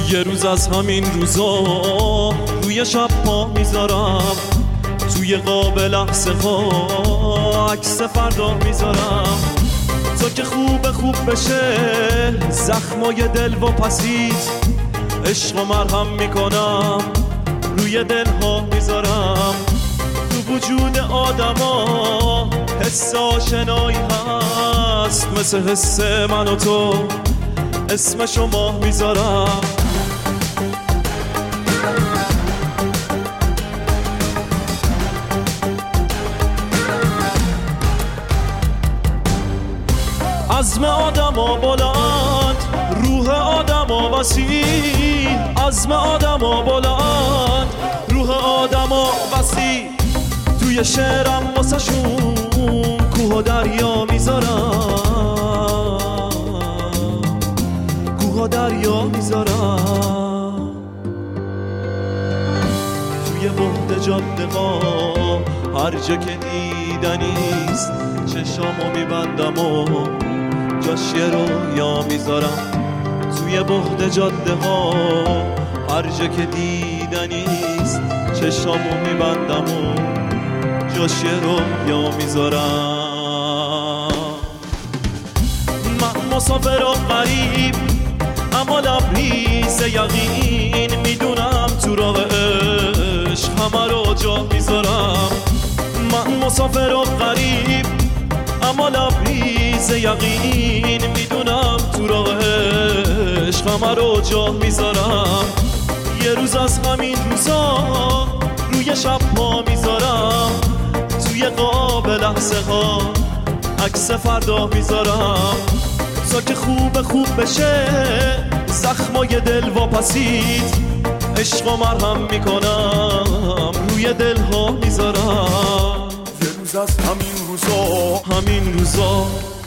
یه روز از همین روزا روی شب پا میذارم، توی قاب لحظه ها عکس فردا میذارم، تا که خوب بشه زخمای دل و پسیت، عشق و مرهم میکنم روی دلها میذارم. تو وجود آدما حس آشنایی هست، مثل حس من و تو اسمشو ماه میذارم. عزم آدما بلند، روح آدما وسیع، عزم آدما بلند، روح آدما وسیع. توی شعرم واسه شون کوه و دریا میذارم، کوه و دریا میذارم. توی بعد جاده ها هر جا که دیدنیست، چشامو میبندم و جاش یه رویا میذارم. توی بعد جاده ها هر جا که دیدنیست، چشامو میبندم و جاش یه رویا میذارم. من مسافر و غریب اما لبریز یقین، میدونم تو راه عشق همه رو جا میذارم. من مسافر و غریب اما لبریز یقین، میدونم تو راه عشق همه رو جا میذارم. یه روز از همین روزا روی شب پا میذارم، توی قاب لحظه ها عکس فردا میذارم، تا که خوب بشه زخمای دل واپسید، عشق و مرهم میکنم روی دلها میذارم. یه روز از همین روزا همین روزا